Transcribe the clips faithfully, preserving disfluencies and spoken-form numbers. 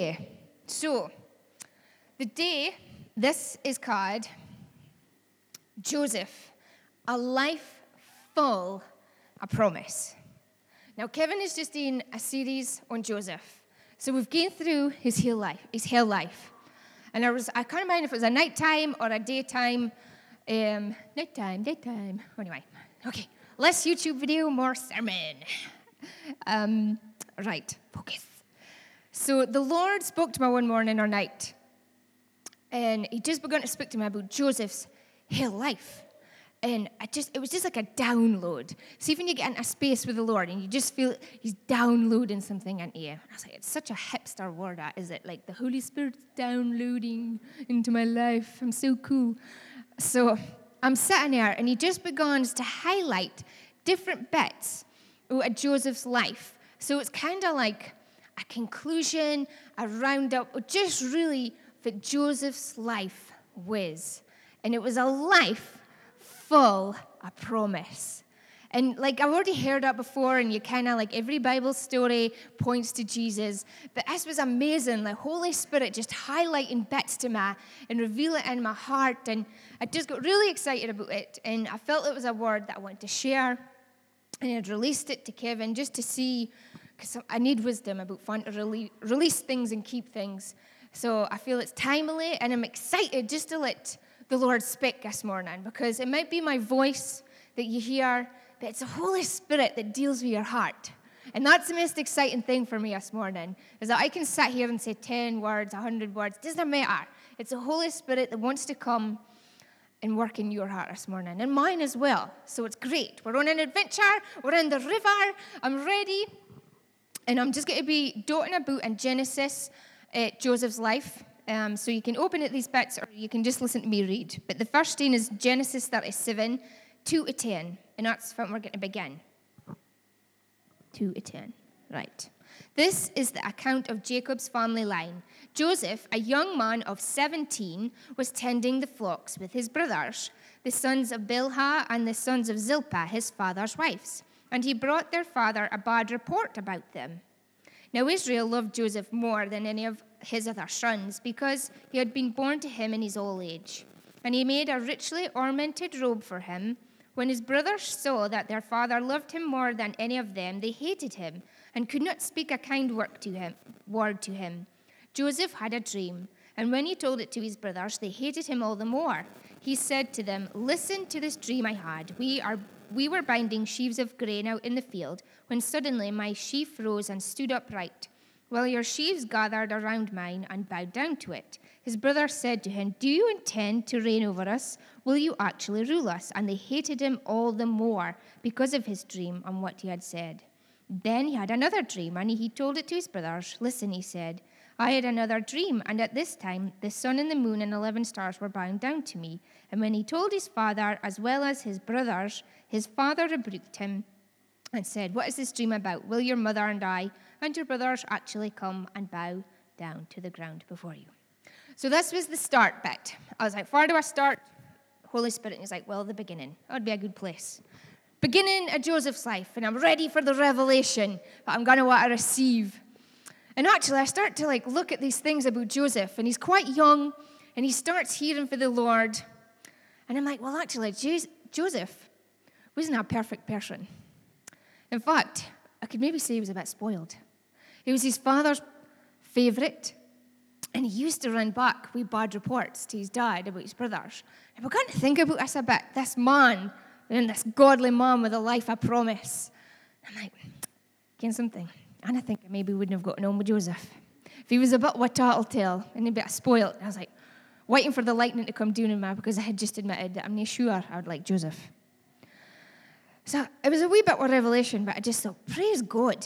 Okay, so the day, this is called Joseph, a life full of promise. Now, Kevin is just in a series on Joseph. So we've gone through his whole life, his whole life. And I was, I can't remember if it was a nighttime or a daytime. Um, nighttime, daytime. Anyway, okay. Less YouTube video, more sermon. Um, right, focus. So the Lord spoke to me one morning or night. And he just began to speak to me about Joseph's whole life. And I just, it was just like a download. See, when you get into a space with the Lord and you just feel he's downloading something into you. And I was like, it's such a hipster word, that, is it? Like the Holy Spirit's downloading into my life. I'm so cool. So I'm sitting there and he just begins to highlight different bits of Joseph's life. So it's kind of like a conclusion, a roundup, or just really what Joseph's life was. And it was a life full of promise. And like I've already heard that before, and you kind of like every Bible story points to Jesus. But this was amazing. The Holy Spirit just highlighting bits to me and reveal it in my heart. And I just got really excited about it. And I felt it was a word that I wanted to share. And I'd released it to Kevin just to see, because I need wisdom about fun to rele- release things and keep things. So I feel it's timely, and I'm excited just to let the Lord speak this morning, because it might be my voice that you hear, but it's the Holy Spirit that deals with your heart. And that's the most exciting thing for me this morning, is that I can sit here and say ten words, one hundred words, it doesn't matter. It's the Holy Spirit that wants to come and work in your heart this morning, and mine as well. So it's great. We're on an adventure. We're in the river. I'm ready. And I'm just going to be doting about in Genesis, uh, Joseph's life. Um, so you can open at these bits, or you can just listen to me read. But the first thing is Genesis thirty-seven, two to ten. And that's when we're going to begin. two to ten. Right. This is the account of Jacob's family line. Joseph, a young man of seventeen, was tending the flocks with his brothers, the sons of Bilhah and the sons of Zilpah, his father's wives. And he brought their father a bad report about them. Now Israel loved Joseph more than any of his other sons, because he had been born to him in his old age. And he made a richly ornamented robe for him. When his brothers saw that their father loved him more than any of them, they hated him and could not speak a kind word to him. Word to him. Joseph had a dream, and when he told it to his brothers, they hated him all the more. He said to them, "Listen to this dream I had. We are we were binding sheaves of grain out in the field, when suddenly my sheaf rose and stood upright, while your sheaves gathered around mine and bowed down to it." His brothers said to him, "Do you intend to reign over us? Will you actually rule us?" And they hated him all the more because of his dream and what he had said. Then he had another dream, and he told it to his brothers. "Listen," he said, "I had another dream, and at this time the sun and the moon and eleven stars were bowing down to me." And when he told his father as well as his brothers, his father rebuked him and said, "What is this dream about? Will your mother and I and your brothers actually come and bow down to the ground before you?" So this was the start bit. I was like, where do I start? Holy Spirit. And he's like, well, the beginning. That would be a good place. Beginning of Joseph's life, and I'm ready for the revelation that I'm going to want to receive. And actually, I start to like look at these things about Joseph, and he's quite young, and he starts hearing for the Lord. And I'm like, well, actually, Joseph wasn't a perfect person. In fact, I could maybe say he was a bit spoiled. He was his father's favorite, and he used to run back with bad reports to his dad about his brothers. And we're going to think about this a bit, this man, and this godly man with a life of promise. I'm like, getting something. And I think I maybe wouldn't have gotten on with Joseph. If he was a bit of a tattletale and a bit spoiled, I was like, waiting for the lightning to come down on me, because I had just admitted that I'm not sure I would like Joseph. So it was a wee bit of revelation, but I just thought, praise God.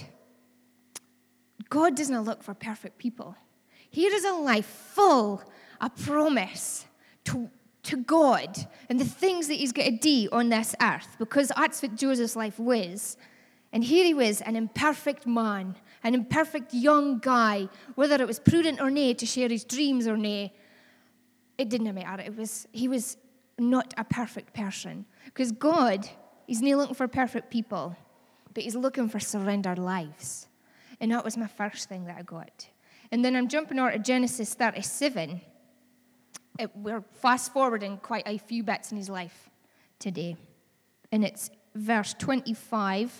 God doesn't look for perfect people. Here is a life full of promise to, to God and the things that he's going to do on this earth, because that's what Joseph's life was. And here he was, an imperfect man, an imperfect young guy, whether it was prudent or nay to share his dreams or nay, it didn't matter. It was he was not a perfect person, because God, he's not looking for perfect people, but he's looking for surrendered lives. And that was my first thing that I got. And then I'm jumping over to Genesis thirty-seven. It, we're fast forwarding quite a few bits in his life today. And it's verse twenty-five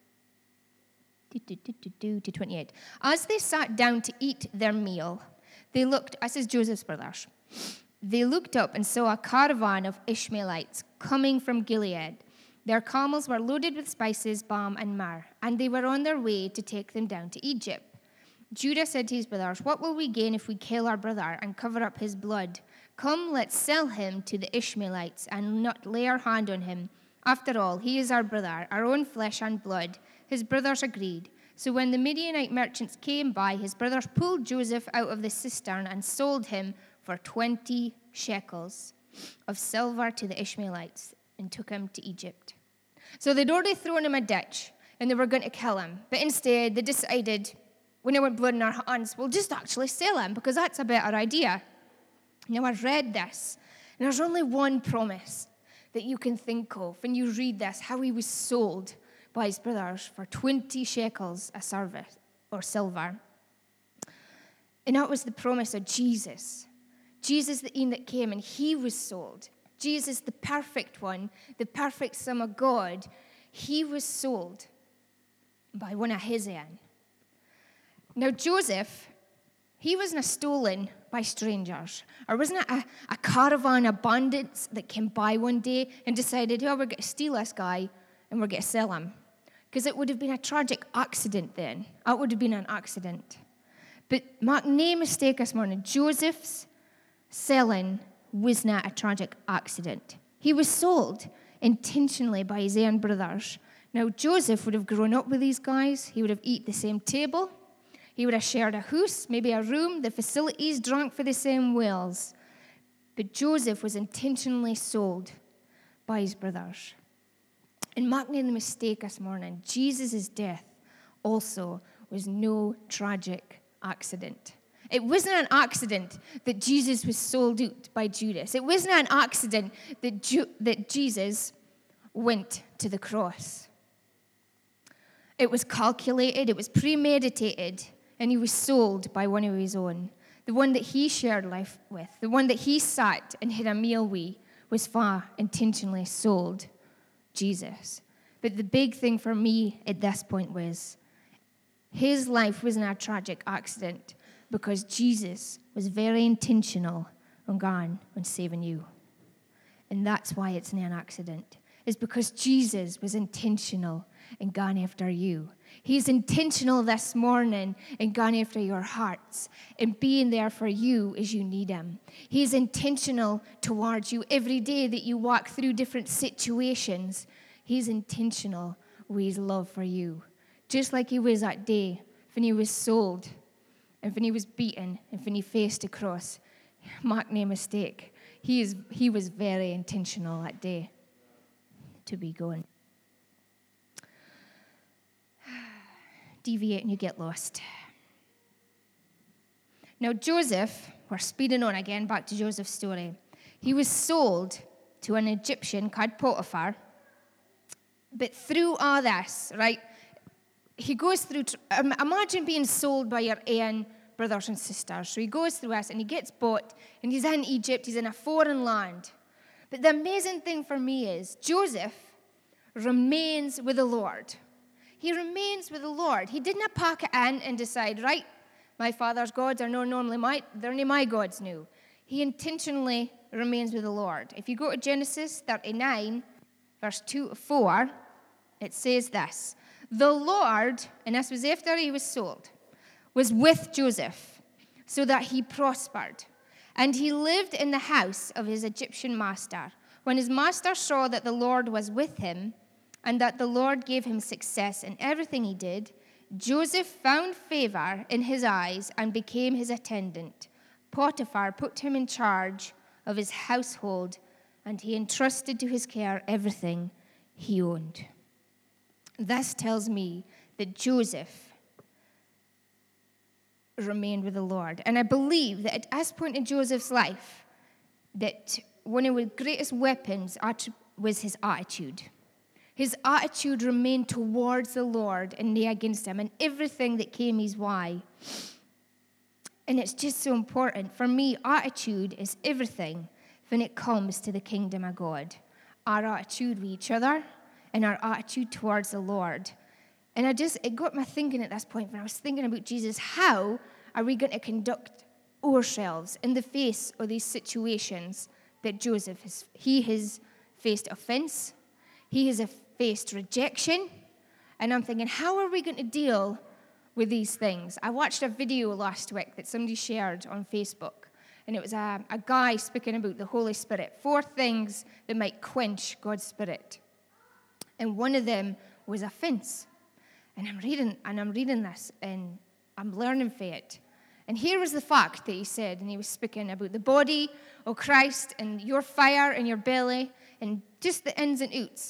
to twenty-eight. As they sat down to eat their meal, they looked, this is Joseph's brothers, they looked up and saw a caravan of Ishmaelites coming from Gilead. Their camels were loaded with spices, balm, and myrrh, and they were on their way to take them down to Egypt. Judah said to his brothers, "What will we gain if we kill our brother and cover up his blood? Come, let's sell him to the Ishmaelites and not lay our hand on him. After all, he is our brother, our own flesh and blood." His brothers agreed. So when the Midianite merchants came by, his brothers pulled Joseph out of the cistern and sold him for twenty shekels of silver to the Ishmaelites and took him to Egypt. So they'd already thrown him a ditch and they were going to kill him. But instead, they decided, when they went blood in our hands, we'll just actually sell him because that's a better idea. Now, I read this, and there's only one promise that you can think of when you read this, how he was sold by his brothers for twenty shekels a service or silver. And that was the promise of Jesus. Jesus, the one that came, and he was sold. Jesus, the perfect one, the perfect Son of God, he was sold by one of his own. Now, Joseph, he wasn't stolen by strangers, or wasn't it a, a caravan of bandits that came by one day and decided, oh, we're going to steal this guy and we're going to sell him. Because it would have been a tragic accident then. That would have been an accident. But make no mistake this morning, Joseph's selling was not a tragic accident. He was sold intentionally by his own brothers. Now, Joseph would have grown up with these guys. He would have eaten the same table. He would have shared a house, maybe a room, the facilities, drunk for the same wells. But Joseph was intentionally sold by his brothers. And make no mistake this morning, Jesus' death also was no tragic accident. It wasn't an accident that Jesus was sold out by Judas. It wasn't an accident that, Ju- that Jesus went to the cross. It was calculated, it was premeditated, and he was sold by one of his own. The one that he shared life with, the one that he sat and had a meal with, was far intentionally sold Jesus. But the big thing for me at this point was his life wasn't a tragic accident because Jesus was very intentional on going on saving you. And that's why it's not an accident. It's because Jesus was intentional in going after you. He's intentional this morning in going after your hearts and being there for you as you need him. He's intentional towards you every day that you walk through different situations. He's intentional with his love for you. Just like he was that day when he was sold and when he was beaten and when he faced a cross. Make no mistake, he, is, he was very intentional that day to be going. Deviate and you get lost. Now Joseph, we're speeding on again, back to Joseph's story. He was sold to an Egyptian called Potiphar. But through all this, right, he goes through, um, imagine being sold by your own brothers and sisters. So he goes through this and he gets bought and he's in Egypt, he's in a foreign land. But the amazing thing for me is Joseph remains with the Lord. He remains with the Lord. He didn't pack it in and decide, right, my father's gods are not normally my, they're not my gods now. He intentionally remains with the Lord. If you go to Genesis thirty-nine, verse two to four, it says this: the Lord, and this was after he was sold, was with Joseph so that he prospered. And he lived in the house of his Egyptian master. When his master saw that the Lord was with him and that the Lord gave him success in everything he did, Joseph found favor in his eyes and became his attendant. Potiphar put him in charge of his household, and he entrusted to his care everything he owned. This tells me that Joseph remained with the Lord. And I believe that at this point in Joseph's life, that one of the greatest weapons was his attitude. His attitude remained towards the Lord and not against him, and everything that came his way. And it's just so important. For me, attitude is everything when it comes to the kingdom of God. Our attitude with each other and our attitude towards the Lord. And I just, it got me thinking at this point when I was thinking about Jesus, how are we going to conduct ourselves in the face of these situations that Joseph has, he has faced offense, he has faced rejection, and I'm thinking, how are we going to deal with these things? I watched a video last week that somebody shared on Facebook, and it was a, a guy speaking about the Holy Spirit, four things that might quench God's Spirit, and one of them was offense. And I'm reading, and I'm reading this, and I'm learning from it. And here was the fact that he said, and he was speaking about the body of Christ and your fire in your belly and just the ins and outs.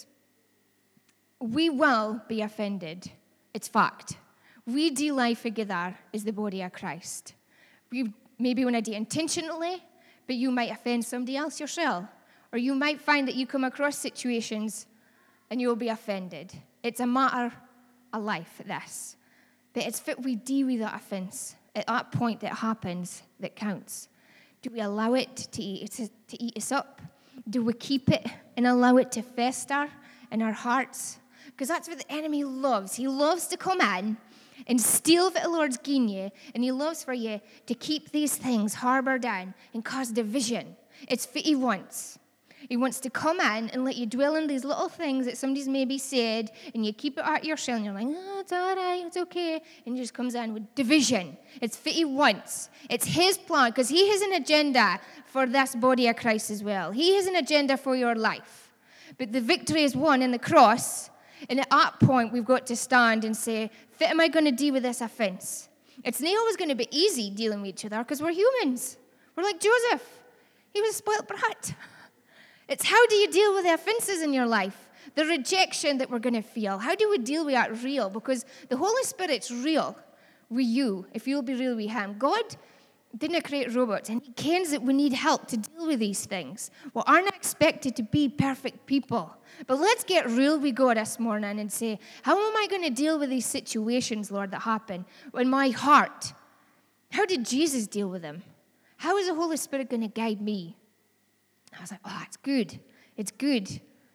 We will be offended. It's fact. We do life together as the body of Christ. We maybe want to do it intentionally, but you might offend somebody else yourself. Or you might find that you come across situations and you'll be offended. It's a matter of life, this. But it's what we do with that offense at that point that happens that counts. Do we allow it to eat, to eat us up? Do we keep it and allow it to fester in our hearts? Because that's what the enemy loves. He loves to come in and steal what the Lord's given you, and he loves for you to keep these things harbored in and cause division. It's what he wants. He wants to come in and let you dwell in these little things that somebody's maybe said, and you keep it at yourself, and you're like, oh, it's all right, it's okay. And he just comes in with division. It's what he wants. It's his plan, because he has an agenda for this body of Christ as well. He has an agenda for your life. But the victory is won in the cross, and at that point, we've got to stand and say, what am I going to do with this offense? It's not always going to be easy dealing with each other, because we're humans. We're like Joseph. He was a spoiled brat. It's how do you deal with the offenses in your life? The rejection that we're going to feel. How do we deal with that real? Because the Holy Spirit's real with you, if you'll be real with him. God didn't create robots, and he cares that we need help to deal with these things. We aren't expected to be perfect people. But let's get real with God this morning and say, how am I going to deal with these situations, Lord, that happen in my heart? How did Jesus deal with them? How is the Holy Spirit going to guide me? I was like, oh, it's good. It's good.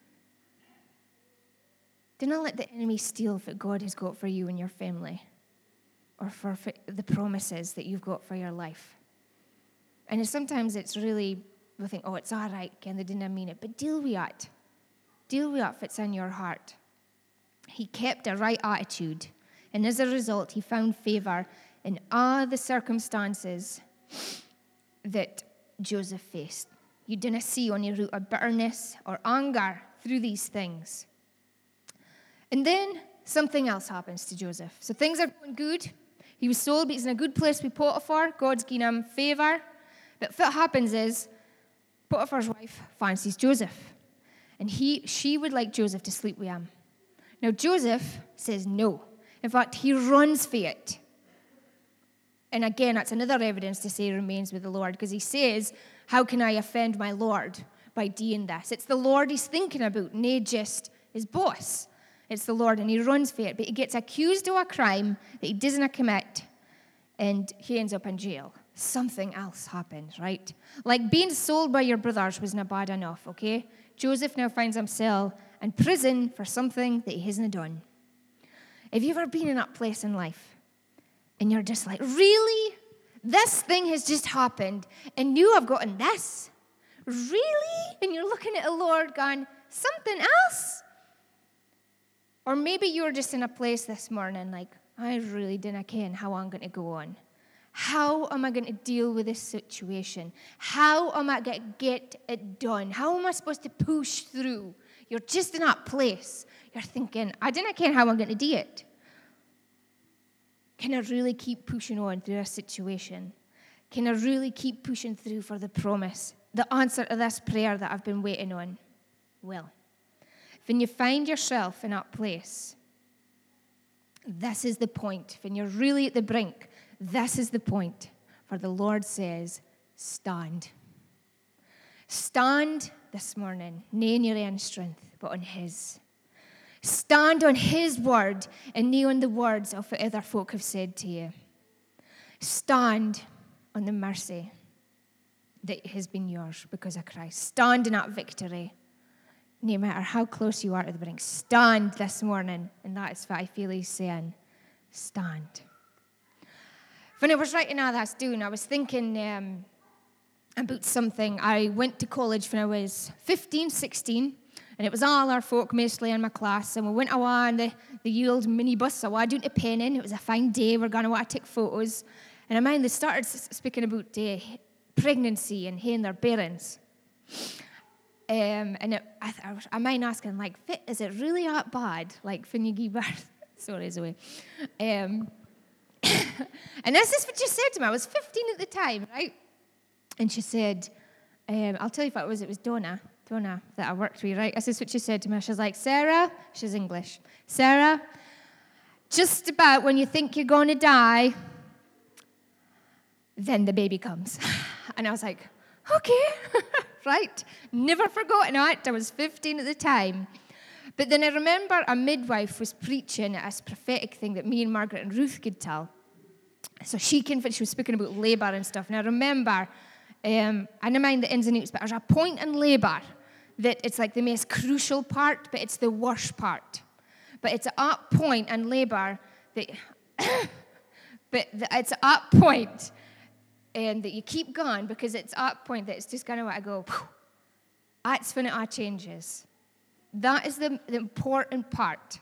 Do not let the enemy steal what God has got for you and your family, or for the promises that you've got for your life. And sometimes it's really, we think, oh, it's all right, Ken, they didn't mean it. But deal with it. Deal with it if it's in your heart. He kept a right attitude, and as a result, he found favor in all the circumstances that Joseph faced. You didn't see on your route of bitterness or anger through these things. And then something else happens to Joseph. So things are going good. He was sold, but he's in a good place with Potiphar. God's given him favor. But what happens is Potiphar's wife fancies Joseph. And he, she would like Joseph to sleep with him. Now Joseph says no. In fact, he runs for it. And again, that's another evidence to say he remains with the Lord, because he says, how can I offend my Lord by doing this? It's the Lord he's thinking about, not just his boss. It's the Lord, and he runs for it. But he gets accused of a crime that he doesn't commit, and he ends up in jail. Something else happens, right? Like being sold by your brothers wasn't bad enough, okay? Joseph now finds himself in prison for something that he hasn't done. Have you ever been in that place in life? And you're just like, really? This thing has just happened, and you have gotten this? Really? And you're looking at the Lord going, something else? Or maybe you're just in a place this morning like, I really didn't care how I'm going to go on. How am I going to deal with this situation? How am I going to get it done? How am I supposed to push through? You're just in that place. You're thinking, I didn't care how I'm going to do it. Can I really keep pushing on through this situation? Can I really keep pushing through for the promise, the answer to this prayer that I've been waiting on? Well, when you find yourself in that place, this is the point. When you're really at the brink, this is the point. For the Lord says, stand. Stand this morning, not in your own strength, but on his. Stand on his word and not on the words of what other folk have said to you. Stand. on the mercy that has been yours because of Christ. Stand in that victory. No matter how close you are to the brink, stand this morning. And that is what I feel he's saying. Stand. When I was writing all that down, I was thinking um, about something. I went to college when I was fifteen, sixteen, and it was all our folk mostly in my class, and we went away on the, the old minibus away down to Penning. It was a fine day. We we're going to want to take photos. And I mind they started speaking about uh, pregnancy and haying their parents. Um, and it, I, I, I mind asking, like, is it really that bad? Like, when you give birth? Sorry, Zoe. Um, and this is what she said to me. I was fifteen at the time, right? And she said, um, I'll tell you what it was. It was Donna, Donna that I worked with, right? This is what she said to me. She's like, Sarah, she's English. Sarah, just about when you think you're going to die, then the baby comes. And I was like, okay. Right? Never forgotten it. I was fifteen at the time. But then I remember a midwife was preaching this prophetic thing that me and Margaret and Ruth could tell. So she came, she was speaking about labour and stuff. And I remember, um, I don't mind the ins and outs, but there's a point in labour that it's like the most crucial part, but it's the worst part. But it's at that point in labour that, but it's at that point and that you keep going because it's at that point that it's just kind of what I go, that's when it all changes. That is the, the important part.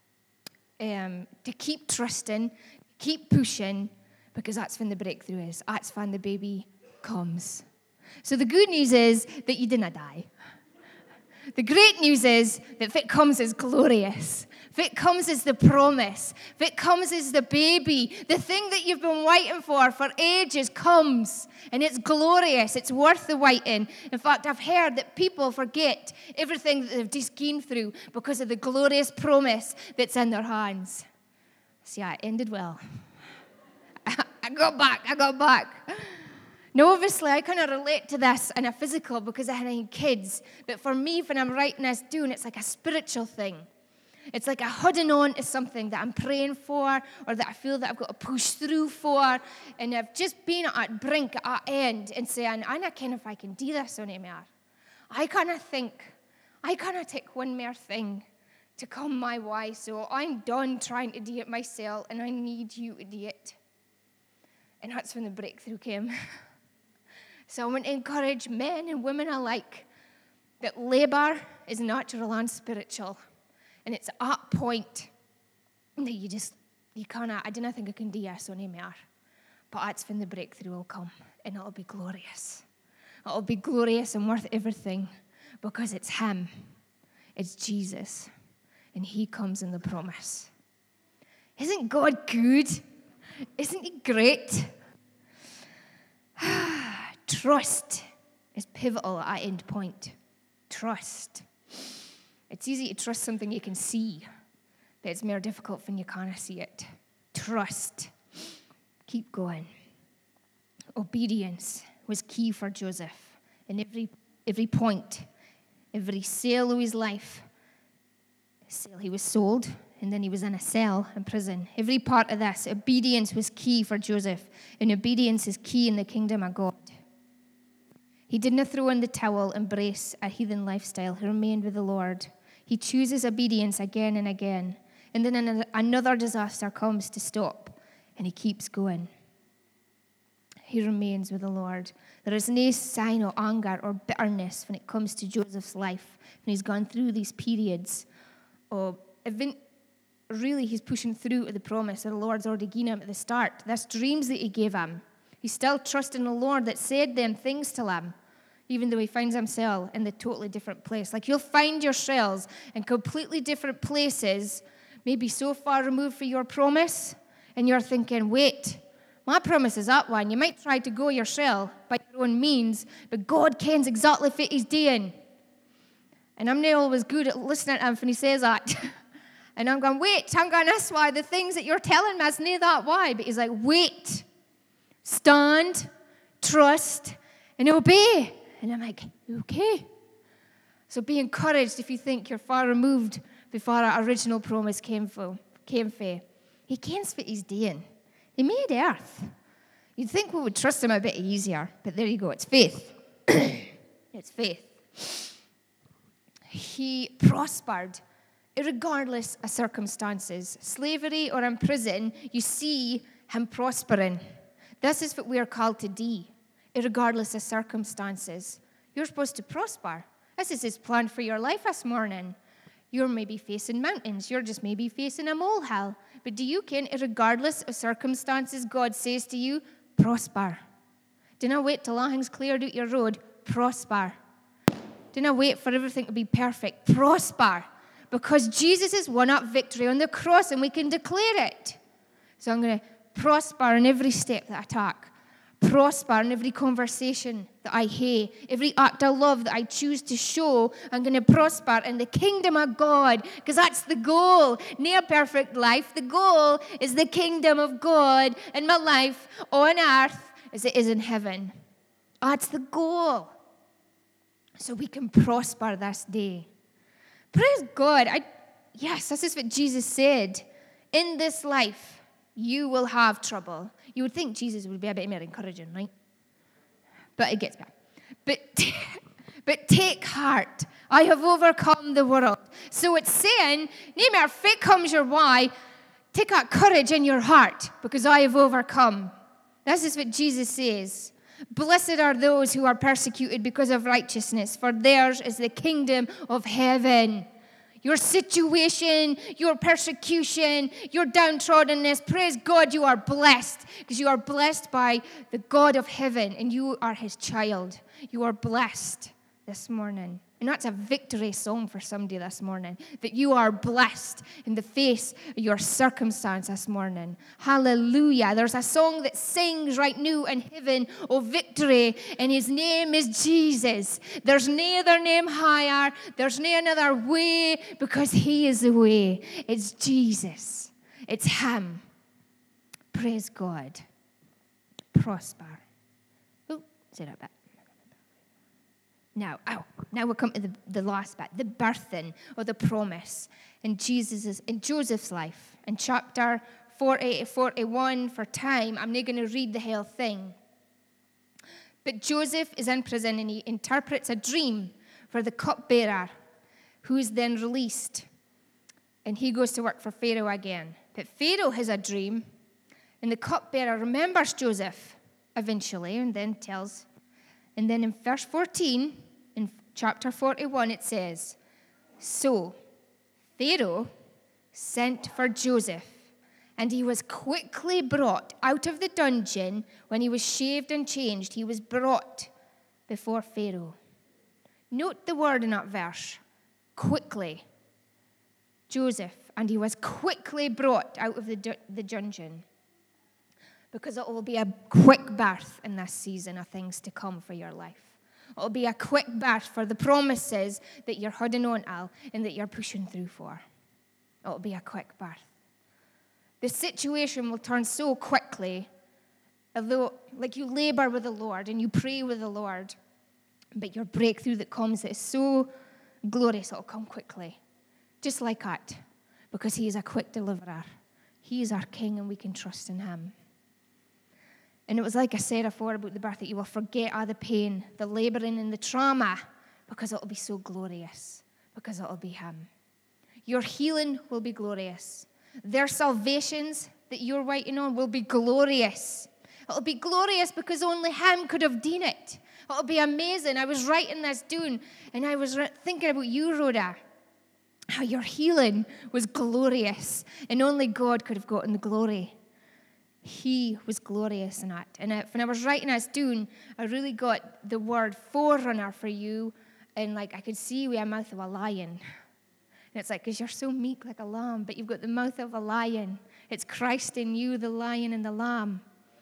Um, to keep trusting, keep pushing, because that's when the breakthrough is. That's when the baby comes. So the good news is that you didn't die. The great news is that if it comes as glorious, if it comes as the promise, if it comes as the baby, the thing that you've been waiting for for ages comes, and it's glorious. It's worth the waiting. In fact, I've heard that people forget everything that they've just gone through because of the glorious promise that's in their hands. See, I ended well. I got back. I got back. Now, obviously, I kind of relate to this in a physical because I had kids. But for me, when I'm writing this down, it's like a spiritual thing. It's like a holding on to something that I'm praying for or that I feel that I've got to push through for. And I've just been at that brink, at that end, and saying, I don't know if I can do this anymore. I kind of think, I kind of take one more thing to come my way. So I'm done trying to do it myself, and I need you to do it. And that's when the breakthrough came. So I want to encourage men and women alike that labor is natural and spiritual. And it's at that point that you just, you can't, I don't think I can do this anymore. But that's when the breakthrough will come, and it'll be glorious. It'll be glorious and worth everything because it's Him. It's Jesus. And He comes in the promise. Isn't God good? Isn't He great? Trust is pivotal at our end point. Trust. It's easy to trust something you can see, but it's more difficult when you can't see it. Trust. Keep going. Obedience was key for Joseph in every every point, every sale of his life. Sale, he was sold, and then he was in a cell in prison. Every part of this, obedience was key for Joseph, and obedience is key in the kingdom of God. He didn't throw in the towel, embrace a heathen lifestyle. He remained with the Lord. He chooses obedience again and again. And then another disaster comes to stop, and he keeps going. He remains with the Lord. There is no sign of anger or bitterness when it comes to Joseph's life, when he's gone through these periods of event. Really, he's pushing through to the promise that the Lord's already given him at the start. There's dreams that he gave him. He's still trusting the Lord that said them things to him, even though he finds himself in the totally different place. Like you'll find yourselves in completely different places, maybe so far removed from your promise, and you're thinking, wait, my promise is that one. You might try to go yourself by your own means, but God kens exactly what He's doing. And I'm not always good at listening to him when he says that. And I'm going, wait, I'm going this way. The things that you're telling me is not that way. But He's like, wait. Stand, trust, and obey. And I'm like, okay. So be encouraged if you think you're far removed before our original promise came for, came for. He kens what He's doing. He made earth. You'd think we would trust him a bit easier, but there you go. It's faith. It's faith. He prospered regardless of circumstances. Slavery or in prison, you see him prospering. This is what we are called to do, regardless of circumstances. You're supposed to prosper. This is his plan for your life this morning. You're maybe facing mountains. You're just maybe facing a molehill. But do you ken, regardless of circumstances, God says to you, prosper. Do not wait till everything's cleared out your road. Prosper. Do not wait for everything to be perfect. Prosper. Because Jesus has won up victory on the cross and we can declare it. So I'm going to prosper in every step that I take. Prosper in every conversation that I hear. Every act of love that I choose to show. I'm going to prosper in the kingdom of God. Because that's the goal. Near perfect life. The goal is the kingdom of God in my life on earth as it is in heaven. That's the goal. So we can prosper this day. Praise God. I, yes, this is what Jesus said. In this life, you will have trouble. You would think Jesus would be a bit more encouraging, right? But it gets better. But, but take heart. I have overcome the world. So it's saying, no matter fate comes your way, take out courage in your heart because I have overcome. This is what Jesus says. Blessed are those who are persecuted because of righteousness, for theirs is the kingdom of heaven. Your situation, your persecution, your downtroddenness, praise God, you are blessed because you are blessed by the God of heaven and you are his child. You are blessed this morning. And that's a victory song for somebody this morning, that you are blessed in the face of your circumstance this morning. Hallelujah. There's a song that sings right now in heaven of victory, and his name is Jesus. There's no other name higher. There's no another way, because he is the way. It's Jesus. It's him. Praise God. Prosper. Oh, say that back. Now, oh, now we'll come to the, the last bit, the birthing or the promise in Jesus's, in Joseph's life. In chapter forty to forty-one, for time, I'm not going to read the whole thing. But Joseph is in prison and he interprets a dream for the cupbearer, who is then released. And he goes to work for Pharaoh again. But Pharaoh has a dream, and the cupbearer remembers Joseph eventually, and then tells. And then in verse fourteen, in chapter forty-one, it says, so Pharaoh sent for Joseph, and he was quickly brought out of the dungeon. When he was shaved and changed, he was brought before Pharaoh. Note the word in that verse, quickly. Joseph, and he was quickly brought out of the, du- the dungeon. Because it will be a quick birth in this season of things to come for your life. It will be a quick birth for the promises that you're holding on to and that you're pushing through for. It will be a quick birth. The situation will turn so quickly, although, like you labor with the Lord and you pray with the Lord, but your breakthrough that comes is so glorious, it will come quickly. Just like that, because he is a quick deliverer. He is our King and we can trust in him. And it was like I said before about the birth, that you will forget all the pain, the laboring and the trauma, because it will be so glorious, because it will be him. Your healing will be glorious. Their salvations that you're waiting on will be glorious. It will be glorious because only him could have done it. It will be amazing. I was writing this down, and I was thinking about you, Rhoda, how your healing was glorious, and only God could have gotten the glory. He was glorious in it. And when I was writing this down, I really got the word forerunner for you. And like I could see with a mouth of a lion. And it's like, because you're so meek like a lamb, but you've got the mouth of a lion. It's Christ in you, the lion and the lamb.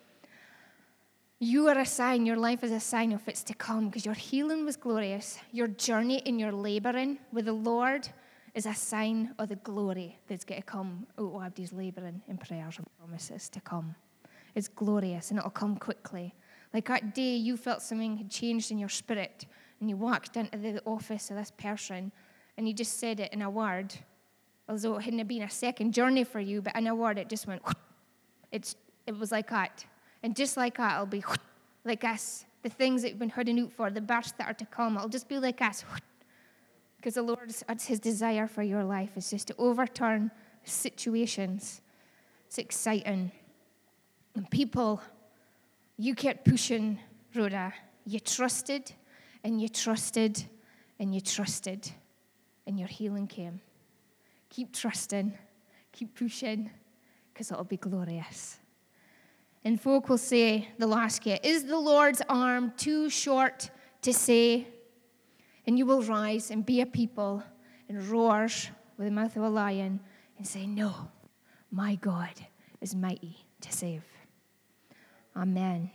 You are a sign. Your life is a sign of what's to come, because your healing was glorious. Your journey in your laboring with the Lord is a sign of the glory that's going to come out of Abdi's laboring in prayers and promises to come. It's glorious, and it'll come quickly. Like that day you felt something had changed in your spirit, and you walked into the office of this person, and you just said it in a word, although it hadn't been a second journey for you, but in a word it just went, it's, it was like that. And just like that, it'll be like us. The things that you've been holding out for, the births that are to come, it'll just be like us. Because the Lord's, that's his desire for your life, is just to overturn situations. It's exciting. And people, you kept pushing, Rhoda. You trusted, and you trusted, and you trusted, and your healing came. Keep trusting, keep pushing, because it'll be glorious. And folk will say, they'll ask you, is the Lord's arm too short to say? And you will rise and be a people and roar with the mouth of a lion and say, no, my God is mighty to save. Amen.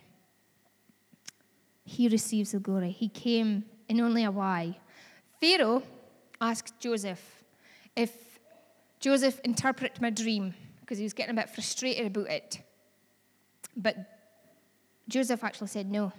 He receives the glory. He came in only a why. Pharaoh asked Joseph if Joseph interpreted my dream, because he was getting a bit frustrated about it. But Joseph actually said no.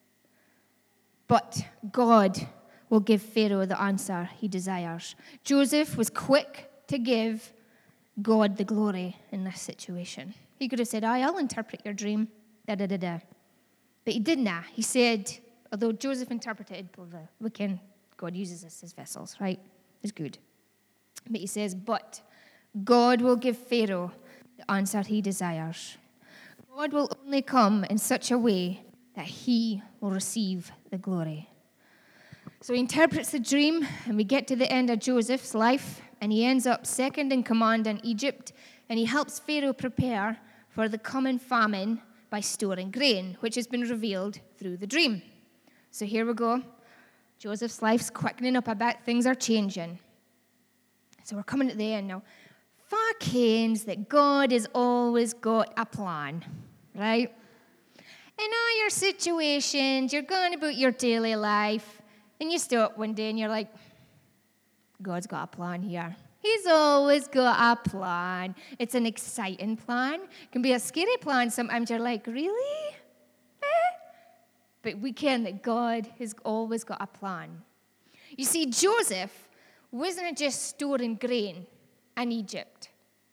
But God will give Pharaoh the answer he desires. Joseph was quick to give God the glory in this situation. He could have said, aye, I'll interpret your dream, da-da-da-da. But he didn't. He said, although Joseph interpreted, we can, God uses us as vessels, right? It's good. But he says, but God will give Pharaoh the answer he desires. God will only come in such a way that he will receive the glory. So he interprets the dream, and we get to the end of Joseph's life, and he ends up second in command in Egypt, and he helps Pharaoh prepare for the coming famine by storing grain, which has been revealed through the dream. So here we go. Joseph's life's quickening up a bit. Things are changing. So we're coming to the end now. Fuck hains that God has always got a plan, right? In all your situations, you're going about your daily life, and you stop one day and you're like, God's got a plan here. He's always got a plan. It's an exciting plan. It can be a scary plan. Sometimes you're like, really? Eh? But we can that God has always got a plan. You see, Joseph wasn't just storing grain in Egypt.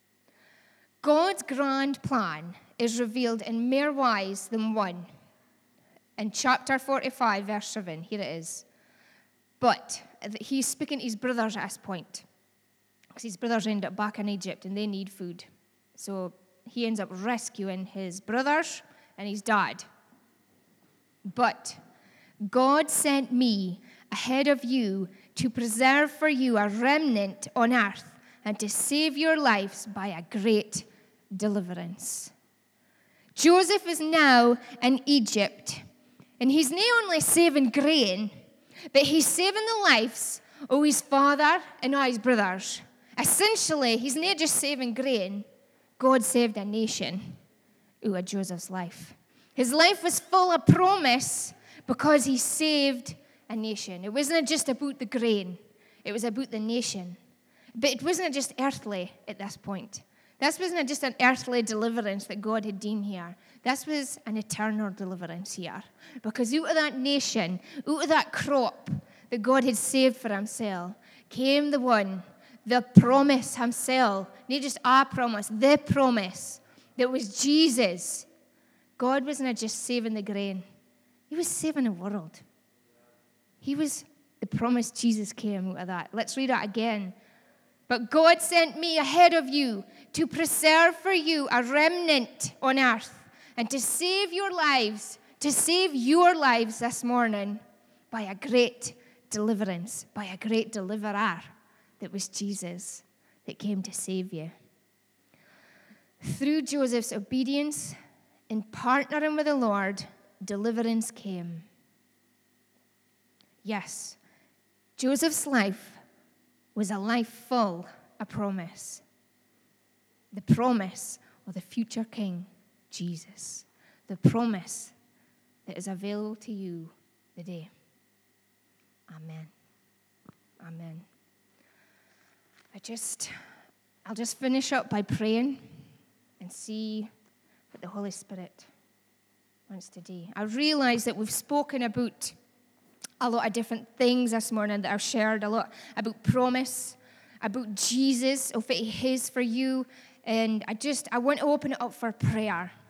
God's grand plan is revealed in more ways than one. In chapter forty-five, verse seven, here it is. But he's speaking to his brothers at this point, because his brothers end up back in Egypt and they need food. So he ends up rescuing his brothers and his dad. But God sent me ahead of you to preserve for you a remnant on earth and to save your lives by a great deliverance. Joseph is now in Egypt, and he's not only saving grain, but he's saving the lives of his father and all his brothers. Essentially, he's not just saving grain. God saved a nation out of Joseph's life. His life was full of promise because he saved a nation. It wasn't just about the grain. It was about the nation. But it wasn't just earthly at this point. This wasn't just an earthly deliverance that God had done here. This was an eternal deliverance here. Because out of that nation, out of that crop that God had saved for himself, came the one, the promise himself. Not just a promise, the promise that was Jesus. God wasn't just saving the grain. He was saving the world. He was the promise. Jesus came out of that. Let's read it again. But God sent me ahead of you to preserve for you a remnant on earth and to save your lives, to save your lives this morning by a great deliverance, by a great deliverer that was Jesus that came to save you. Through Joseph's obedience in partnering with the Lord, deliverance came. Yes, Joseph's life was a life full of promise. The promise of the future King, Jesus. The promise that is available to you today. Amen. Amen. I just, I'll just finish up by praying and see what the Holy Spirit wants to do. I realize that we've spoken about a lot of different things this morning that I've shared, a lot about promise, about Jesus, of what he has for you. And I just, I want to open it up for prayer.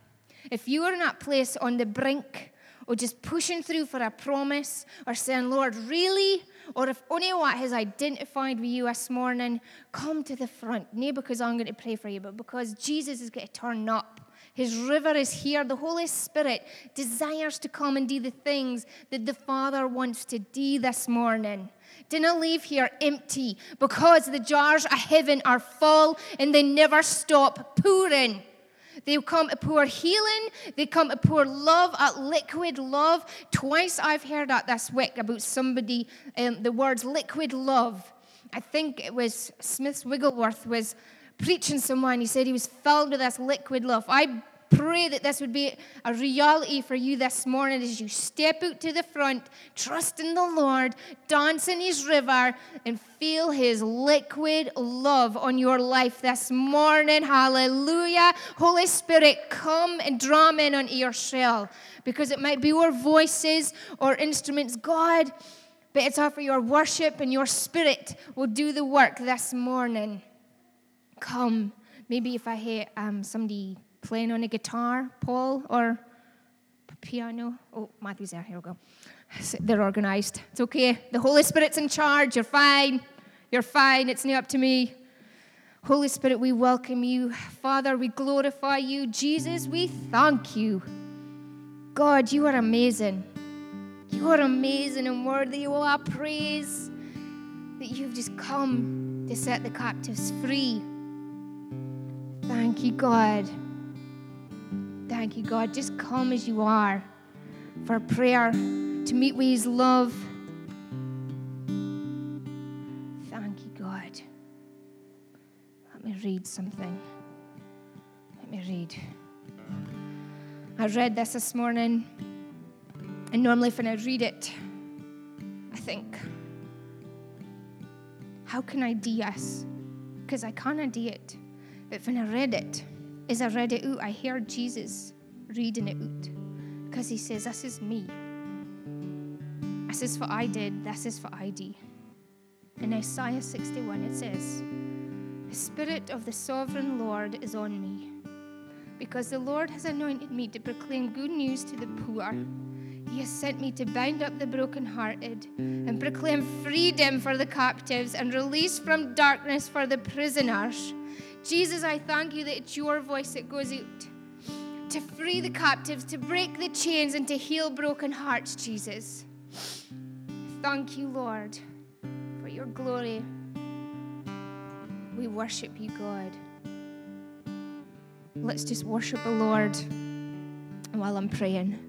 If you are in that place on the brink, or just pushing through for a promise, or saying, Lord, really? Or if only what has identified with you this morning, come to the front. Not because I'm going to pray for you, but because Jesus is going to turn up. His river is here. The Holy Spirit desires to come and do the things that the Father wants to do this morning. Didn't leave here empty, because the jars of heaven are full and they never stop pouring. They come to pour healing. They come to pour love, at liquid love. Twice I've heard that this week about somebody, um, the words liquid love. I think it was Smith Wigglesworth was preaching someone. He said he was filled with this liquid love. I pray that this would be a reality for you this morning as you step out to the front, trust in the Lord, dance in his river, and feel his liquid love on your life this morning. Hallelujah. Holy Spirit, come and draw them in onto your shell, because it might be our voices or instruments, God, but it's all for your worship, and your Spirit will do the work this morning. Come. Maybe if I hear um, somebody playing on a guitar, Paul, or piano. Oh, Matthew's there. Here we go. They're organized. It's okay. The Holy Spirit's in charge. You're fine. You're fine. It's not up to me. Holy Spirit, we welcome you. Father, we glorify you. Jesus, we thank you. God, you are amazing. You are amazing and worthy of all our praise, that you've just come to set the captives free. Thank you, God. Thank you, God. Just come as you are for prayer, to meet with his love. Thank you, God. Let me read something. Let me read. I read this this morning, and normally when I read it, I think, how can I do this? Because I can't do it. But when I read it, as I read it out, I heard Jesus reading it out, because he says, this is me. This is what I did. This is what I do. In Isaiah sixty-one, it says, the Spirit of the Sovereign Lord is on me, because the Lord has anointed me to proclaim good news to the poor. He has sent me to bind up the brokenhearted and proclaim freedom for the captives and release from darkness for the prisoners. Jesus, I thank you that it's your voice that goes out to free the captives, to break the chains, and to heal broken hearts, Jesus. Thank you, Lord, for your glory. We worship you, God. Let's just worship the Lord while I'm praying.